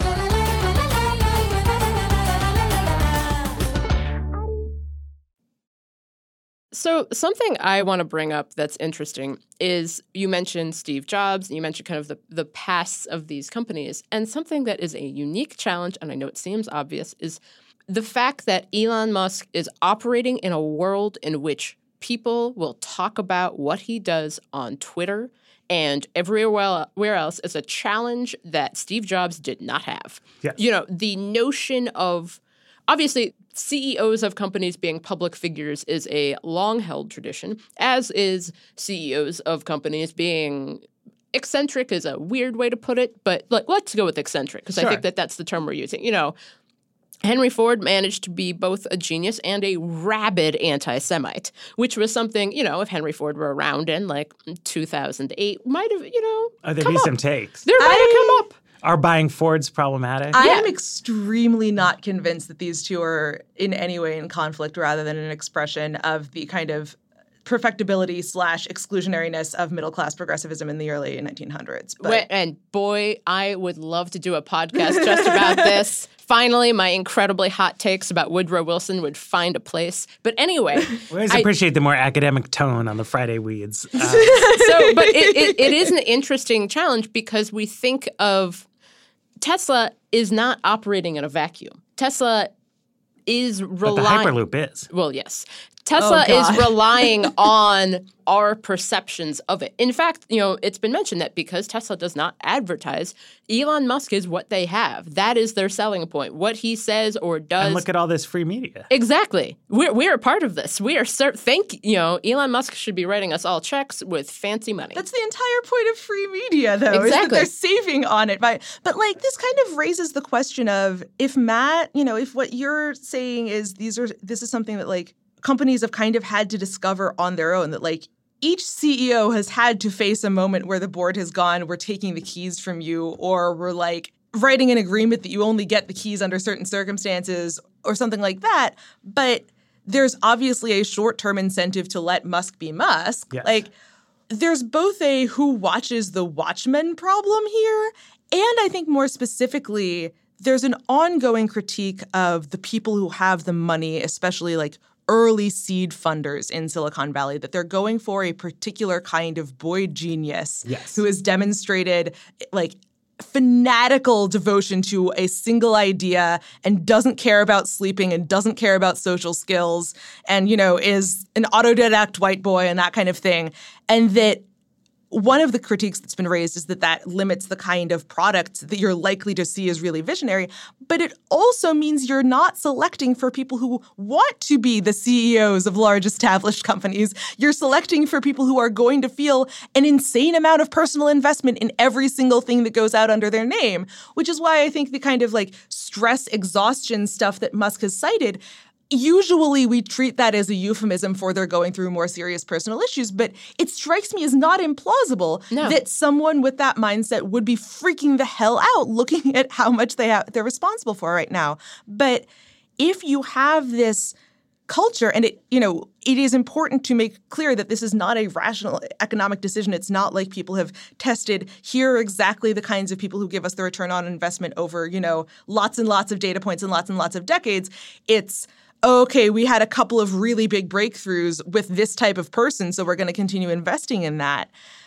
Speaker 6: So something I want to bring up that's interesting is you mentioned Steve Jobs, and you mentioned kind of the, the pasts of these companies. And something that is a unique challenge, and I know it seems obvious, is the fact that Elon Musk is operating in a world in which people will talk about what he does on Twitter and everywhere else is a challenge that Steve Jobs did not have.
Speaker 3: Yes.
Speaker 6: You know, the notion of, obviously, C E Os of companies being public figures is a long-held tradition, as is C E Os of companies being eccentric is a weird way to put it, but like, let's go with eccentric because
Speaker 3: Sure.
Speaker 6: I think that that's the term we're using. You know, Henry Ford managed to be both a genius and a rabid anti-Semite, which was something, you know, if Henry Ford were around in like two thousand eight, might have, you know,
Speaker 3: Oh, there'd
Speaker 6: come
Speaker 3: be
Speaker 6: up.
Speaker 3: some takes.
Speaker 6: There might have come up.
Speaker 3: Are buying Fords problematic?
Speaker 5: I
Speaker 6: Yeah.
Speaker 5: am extremely not convinced that these two are in any way in conflict rather than an expression of the kind of perfectibility slash exclusionariness of middle-class progressivism in the early nineteen hundreds. But
Speaker 6: Wait, and boy, I would love to do a podcast just about this. Finally, my incredibly hot takes about Woodrow Wilson would find a place. But anyway,
Speaker 3: We always
Speaker 6: I-
Speaker 3: appreciate the more academic tone on the Friday Weeds. Uh,
Speaker 6: so, but it, it, it is an interesting challenge because we think of Tesla is not operating in a vacuum. Tesla is
Speaker 3: but the
Speaker 6: relying.
Speaker 3: Hyperloop is.
Speaker 6: Well, yes. Tesla
Speaker 5: Oh,
Speaker 6: is
Speaker 5: God.
Speaker 6: relying on our perceptions of it. In fact, you know, it's been mentioned that because Tesla does not advertise, Elon Musk is what they have. That is their selling point. What he says or does.
Speaker 3: And look at all this free media.
Speaker 6: Exactly. We're we're a part of this. We are cer- thank you know, Elon Musk should be writing us all checks with fancy money.
Speaker 5: that's the entire point of free media, though, is that
Speaker 6: Exactly.
Speaker 5: they're saving on it. By, but, like, this kind of raises the question of if Matt, you know, if what you're saying is these are this is something that, like, companies have kind of had to discover on their own, that, like, each C E O has had to face a moment where the board has gone, we're taking the keys from you, or we're, like, writing an agreement that you only get the keys under certain circumstances or something like that. But there's obviously a short-term incentive to let Musk be Musk.
Speaker 3: Yes.
Speaker 5: Like, there's both a who watches the Watchmen problem here, and I think more specifically, there's an ongoing critique of the people who have the money, especially like early seed funders in Silicon Valley, that they're going for a particular kind of boy genius
Speaker 3: Yes.
Speaker 5: who has demonstrated like fanatical devotion to a single idea and doesn't care about sleeping and doesn't care about social skills and, you know, is an autodidact white boy and that kind of thing. And that one of the critiques that's been raised is that that limits the kind of products that you're likely to see as really visionary. But it also means you're not selecting for people who want to be the C E Os of large established companies. You're selecting for people who are going to feel an insane amount of personal investment in every single thing that goes out under their name, which is why I think the kind of like stress exhaustion stuff that Musk has cited, usually we treat that as a euphemism for they're going through more serious personal issues, but it strikes me as not implausible
Speaker 6: No.
Speaker 5: that someone with that mindset would be freaking the hell out looking at how much they have, they're responsible for right now. But if you have this culture, and it, you know, it is important to make clear that this is not a rational economic decision. It's not like people have tested, here are exactly the kinds of people who give us the return on investment over, you know, lots and lots of data points and lots and lots of decades. It's, okay, we had a couple of really big breakthroughs with this type of person, so we're going to continue investing in that.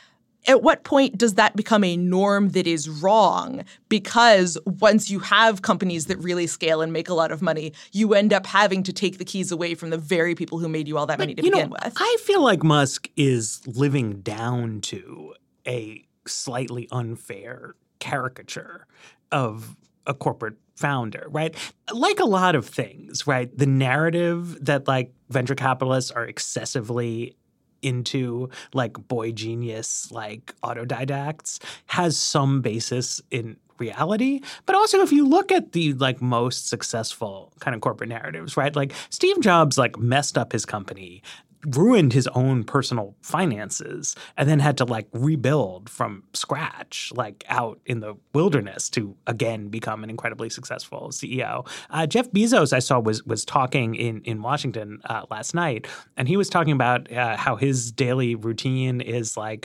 Speaker 5: At what point does that become a norm that is wrong? Because once you have companies that really scale and make a lot of money, you end up having to take the keys away from the very people who made you all that money to
Speaker 3: you
Speaker 5: begin
Speaker 3: know,
Speaker 5: with.
Speaker 3: I feel like Musk is living down to a slightly unfair caricature of a corporate founder, right? Like a lot of things, right? The narrative that like venture capitalists are excessively into like boy genius, like autodidacts has some basis in reality. But also if you look at the like most successful kind of corporate narratives, right? Like Steve Jobs like messed up his company, ruined his own personal finances, and then had to like rebuild from scratch, like out in the wilderness to again become an incredibly successful C E O. Uh, Jeff Bezos, I saw, was was talking in in Washington uh, last night, and he was talking about uh, how his daily routine is like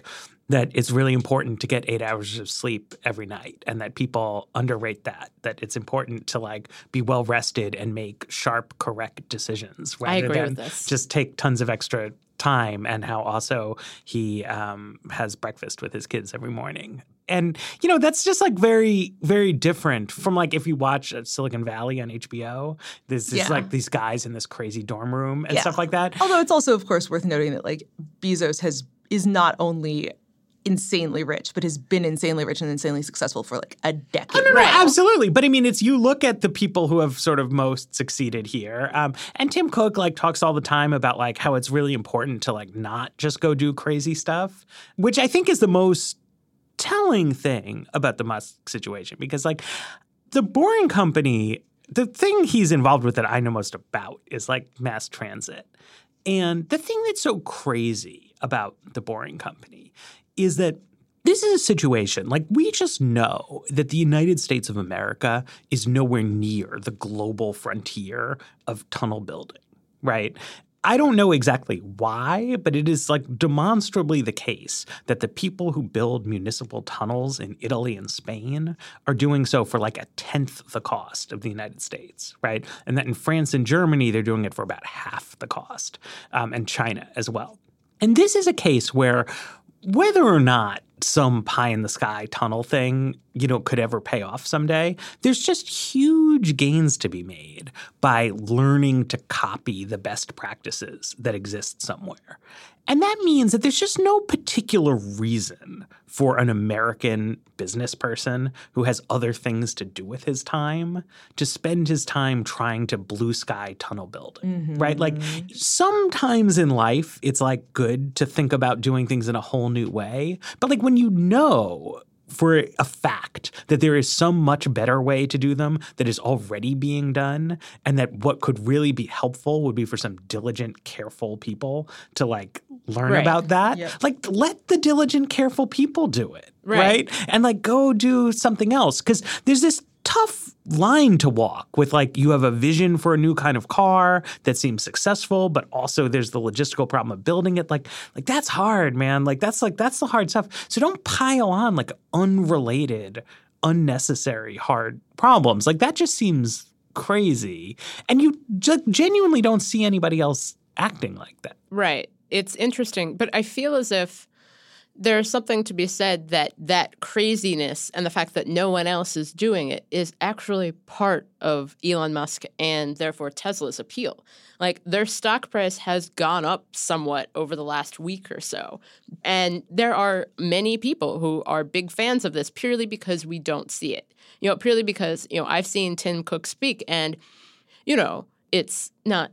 Speaker 3: that it's really important to get eight hours of sleep every night and that people underrate that, that it's important to like be well rested and make sharp, correct decisions rather
Speaker 6: I agree
Speaker 3: than
Speaker 6: with this.
Speaker 3: just take tons of extra time, and how also he um, has breakfast with his kids every morning. And, you know, that's just like very, very different from like if you watch Silicon Valley on H B O, there's just
Speaker 5: Yeah.
Speaker 3: like these guys in this crazy dorm room and
Speaker 5: Yeah.
Speaker 3: stuff like that.
Speaker 5: Although it's also, of course, worth noting that like Bezos has is not only insanely rich, but has been insanely rich and insanely successful for like a decade.
Speaker 3: Oh, no, no,
Speaker 6: Right.
Speaker 3: absolutely. But I mean, it's you look at the people who have sort of most succeeded here. Um, and Tim Cook like talks all the time about like how it's really important to like not just go do crazy stuff, which I think is the most telling thing about the Musk situation, because like the Boring Company, the thing he's involved with that I know most about is like mass transit. And the thing that's so crazy about the Boring Company is that this is a situation, like we just know that the United States of America is nowhere near the global frontier of tunnel building, right? I don't know exactly why, but it is like demonstrably the case that the people who build municipal tunnels in Italy and Spain are doing so for like a tenth the cost of the United States, right? And that in France and Germany, they're doing it for about half the cost, um, and China as well. And this is a case where whether or not some pie-in-the-sky tunnel thing, you know, could ever pay off someday, there's just huge gains to be made by learning to copy the best practices that exist somewhere. And that means that there's just no particular reason for an American business person who has other things to do with his time to spend his time trying to blue sky tunnel building, mm-hmm. right? Like sometimes in life, it's like good to think about doing things in a whole new way. But like when you know for a fact that there is some much better way to do them that is already being done, and that what could really be helpful would be for some diligent, careful people to like learn
Speaker 6: Right.
Speaker 3: about that.
Speaker 5: Yep.
Speaker 3: Like let the diligent, careful people do it,
Speaker 6: Right.
Speaker 3: right? And like go do something else, because there's this tough line to walk with like you have a vision for a new kind of car that seems successful, but also there's the logistical problem of building it. Like, like that's hard, man. Like that's like that's the hard stuff. So don't pile on like unrelated, unnecessary hard problems. Like that just seems crazy. And you just genuinely don't see anybody else acting like that.
Speaker 6: Right. It's interesting, but I feel as if there's something to be said that that craziness and the fact that no one else is doing it is actually part of Elon Musk and therefore Tesla's appeal. Like their stock price has gone up somewhat over the last week or so. And there are many people who are big fans of this purely because we don't see it. You know, purely because, you know, I've seen Tim Cook speak and, you know, it's not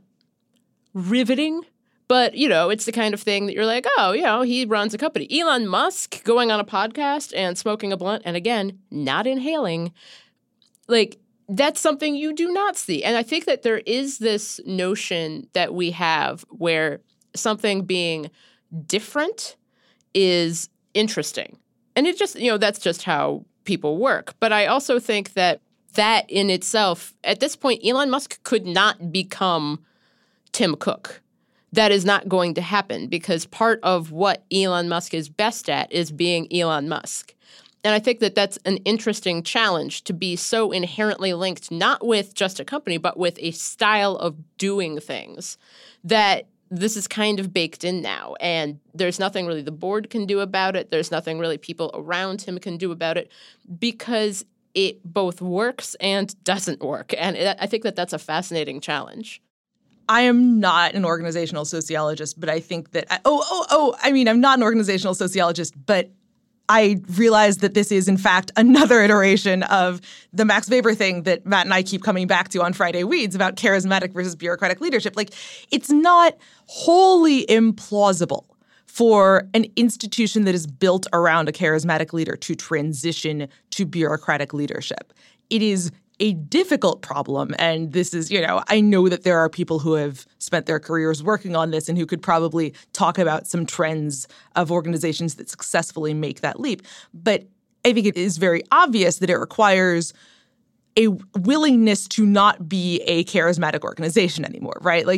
Speaker 6: riveting. But, you know, it's the kind of thing that you're like, oh, you know, he runs a company. Elon Musk going on a podcast and smoking a blunt and, again, not inhaling, like, that's something you do not see. And I think that there is this notion that we have where something being different is interesting. And it just, you know, that's just how people work. But I also think that that in itself, at this point, Elon Musk could not become Tim Cook. That is not going to happen because part of what Elon Musk is best at is being Elon Musk. And I think that that's an interesting challenge to be so inherently linked, not with just a company, but with a style of doing things that this is kind of baked in now. And there's nothing really the board can do about it. There's nothing really people around him can do about it because it both works and doesn't work. And it, I think that that's a fascinating challenge.
Speaker 5: I am not an organizational sociologist, but I think that I, oh oh oh I mean I'm not an organizational sociologist, but I realize that this is in fact another iteration of the Max Weber thing that Matt and I keep coming back to on Friday Weeds about charismatic versus bureaucratic leadership. Like it's not wholly implausible for an institution that is built around a charismatic leader to transition to bureaucratic leadership. It is a difficult problem. And this is, you know, I know that there are people who have spent their careers working on this and who could probably talk about some trends of organizations that successfully make that leap. But I think it is very obvious that it requires a willingness to not be a charismatic organization anymore, right? Like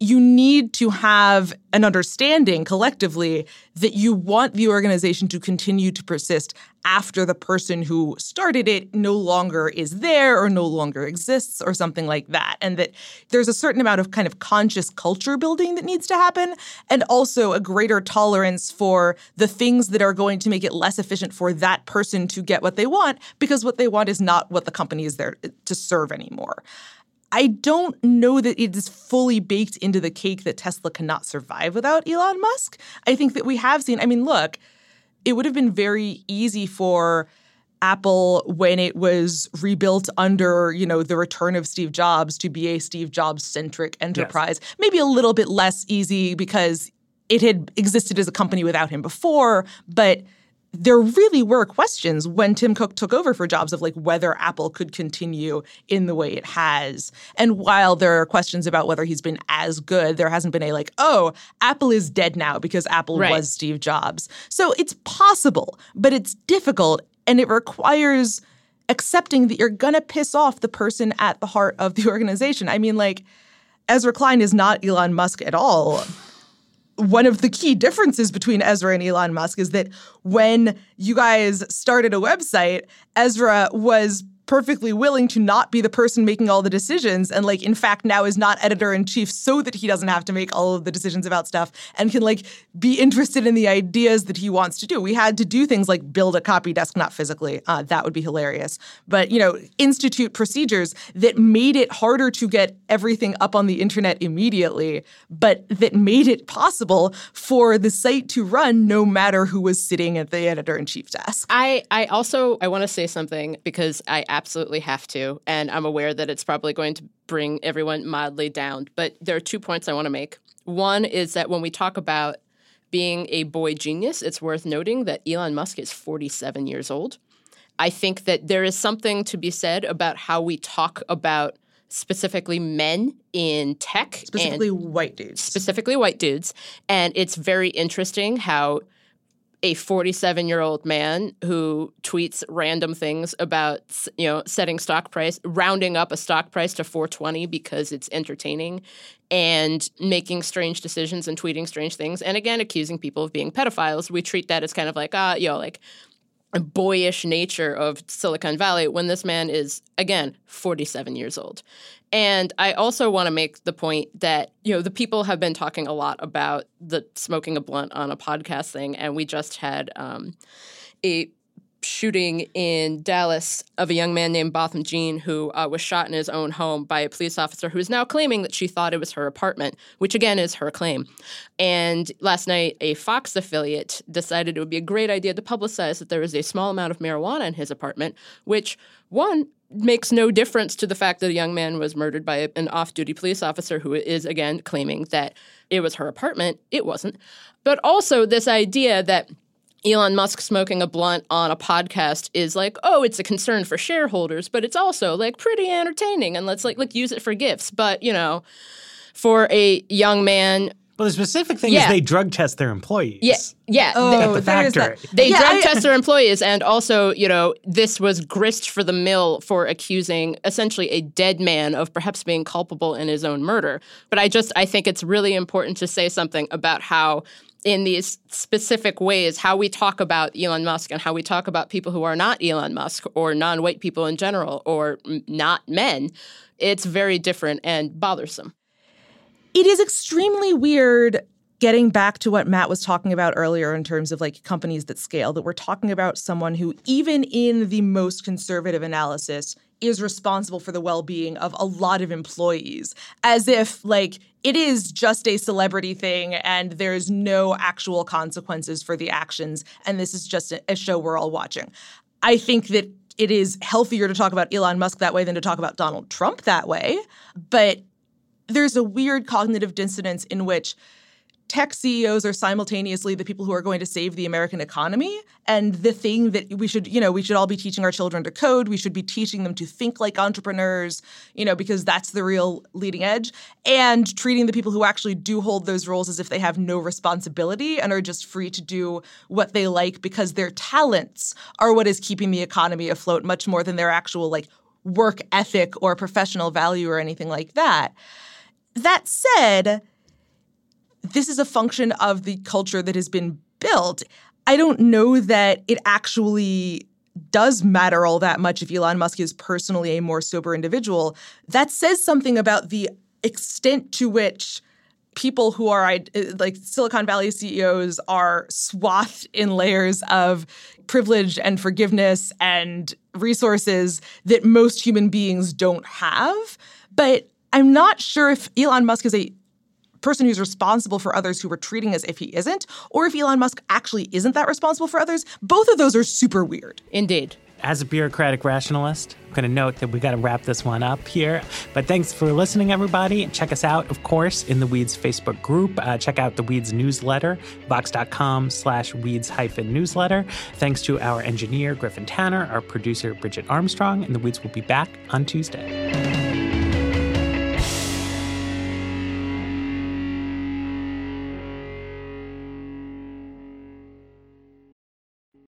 Speaker 5: you need to have an understanding collectively that you want the organization to continue to persist after the person who started it no longer is there or no longer exists or something like that. And that there's a certain amount of kind of conscious culture building that needs to happen, and also a greater tolerance for the things that are going to make it less efficient for that person to get what they want, because what they want is not what the company is there to serve anymore. I don't know that it is fully baked into the cake that Tesla cannot survive without Elon Musk. I think that we have seen, I mean, look, it would have been very easy for Apple, when it was rebuilt under, you know, the return of Steve Jobs, to be a Steve Jobs-centric enterprise. Yes. Maybe a little bit less easy because it had existed as a company without him before, but there really were questions when Tim Cook took over for Jobs of like whether Apple could continue in the way it has. And while there are questions about whether he's been as good, there hasn't been a like, oh, Apple is dead now because Apple right. was Steve Jobs. So it's possible, but it's difficult, and it requires accepting that you're going to piss off the person at the heart of the organization. I mean, like, Ezra Klein is not Elon Musk at all. One of the key differences between Ezra and Elon Musk is that when you guys started a website, Ezra was perfectly willing to not be the person making all the decisions, and like in fact now is not editor-in-chief so that he doesn't have to make all of the decisions about stuff and can like be interested in the ideas that he wants to do. We had to do things like build a copy desk, not physically. Uh, that would be hilarious. But, you know, institute procedures that made it harder to get everything up on the internet immediately, but that made it possible for the site to run no matter who was sitting at the editor-in-chief desk.
Speaker 6: I, I also, I want to say something because I absolutely have to, and I'm aware that it's probably going to bring everyone mildly down. But there are two points I want to make. One is that when we talk about being a boy genius, it's worth noting that Elon Musk is forty-seven years old. I think that there is something to be said about how we talk about specifically men in tech.
Speaker 5: Specifically white dudes.
Speaker 6: Specifically white dudes. And it's very interesting how a forty-seven-year-old man who tweets random things about, you know, setting stock price, rounding up a stock price to four twenty because it's entertaining, and making strange decisions and tweeting strange things, and again, accusing people of being pedophiles. We treat that as kind of like, ah, you know, like a boyish nature of Silicon Valley when this man is, again, forty-seven years old. And I also want to make the point that, you know, the people have been talking a lot about the smoking a blunt on a podcast thing, and we just had um, a shooting in Dallas of a young man named Botham Jean who uh, was shot in his own home by a police officer who is now claiming that she thought it was her apartment, which again is her claim. And last night, a Fox affiliate decided it would be a great idea to publicize that there was a small amount of marijuana in his apartment, which, one, makes no difference to the fact that a young man was murdered by an off-duty police officer who is, again, claiming that it was her apartment. It wasn't. But also this idea that Elon Musk smoking a blunt on a podcast is like, oh, it's a concern for shareholders, but it's also like pretty entertaining, and let's like like use it for gifts. But, you know, for a young man.
Speaker 3: Well, the specific thing
Speaker 6: yeah.
Speaker 3: is they drug test their employees.
Speaker 6: Yeah, yeah.
Speaker 5: Oh,
Speaker 3: at the factory.
Speaker 6: They
Speaker 5: yeah,
Speaker 6: drug
Speaker 5: I,
Speaker 6: test their employees, and also, you know, this was grist for the mill for accusing essentially a dead man of perhaps being culpable in his own murder. But I just I think it's really important to say something about how, in these specific ways, how we talk about Elon Musk and how we talk about people who are not Elon Musk or non-white people in general or m- not men, it's very different and bothersome.
Speaker 5: It is extremely weird, getting back to what Matt was talking about earlier in terms of like companies that scale, that we're talking about someone who, even in the most conservative analysis, is responsible for the well-being of a lot of employees, as if like it is just a celebrity thing and there's no actual consequences for the actions, and this is just a, a show we're all watching. I think that it is healthier to talk about Elon Musk that way than to talk about Donald Trump that way, but there's a weird cognitive dissonance in which tech C E Os are simultaneously the people who are going to save the American economy, and the thing that we should, you know, we should all be teaching our children to code. We should be teaching them to think like entrepreneurs, you know, because that's the real leading edge, and treating the people who actually do hold those roles as if they have no responsibility and are just free to do what they like because their talents are what is keeping the economy afloat, much more than their actual like work ethic or professional value or anything like that. That said, this is a function of the culture that has been built. I don't know that it actually does matter all that much if Elon Musk is personally a more sober individual. That says something about the extent to which people who are like Silicon Valley C E Os are swathed in layers of privilege and forgiveness and resources that most human beings don't have. But I'm not sure if Elon Musk is a person who's responsible for others who we're treating as if he isn't, or if Elon Musk actually isn't that responsible for others. Both of those are super weird.
Speaker 6: Indeed.
Speaker 3: As a bureaucratic rationalist, I'm going to note that we got to wrap this one up here. But thanks for listening, everybody. Check us out, of course, in the Weeds Facebook group. Uh, check out the Weeds newsletter, vox.com slash Weeds hyphen newsletter. Thanks to our engineer, Griffin Tanner, our producer, Bridget Armstrong, and the Weeds will be back on Tuesday.